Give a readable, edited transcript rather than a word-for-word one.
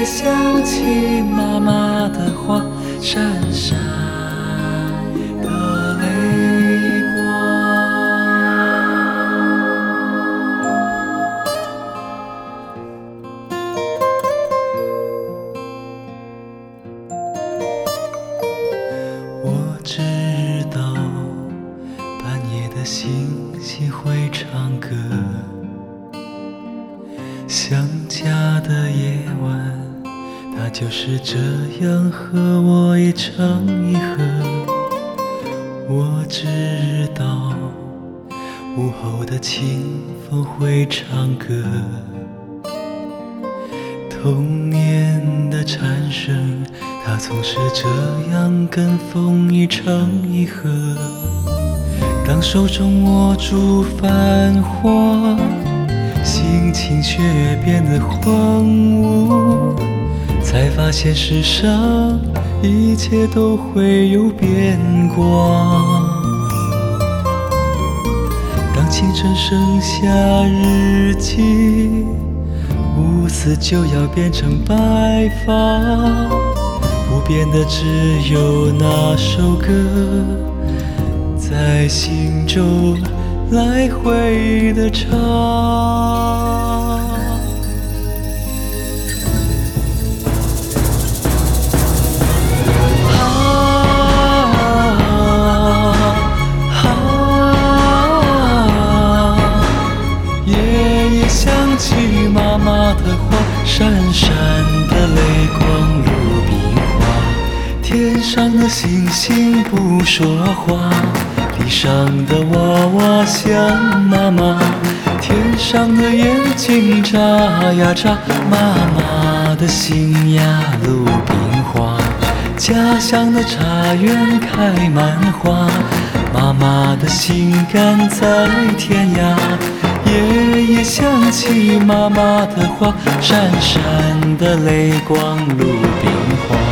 夜想起妈妈的话，闪闪的泪光。我知道半夜的星星会唱歌，想家的夜晚，它就是这样和我一唱一和。我知道午后的清风会唱歌，童年的蝉声，它总是这样跟风一唱一和。当手中握住繁华，心情却变得荒芜，才发现世上一切都会有变卦。当青春剩下日记，乌丝就要变成白发，不变的只有那首歌，在心中来回的唱。夜夜想起妈妈的话，闪闪的泪光如冰花。天上的星星不说话，地上的娃娃想妈妈，天上的眼睛眨呀眨，妈妈的心呀鲁冰花。家乡的茶园开满花，妈妈的心肝在天涯。夜夜想起妈妈的话，闪闪的泪光如冰花。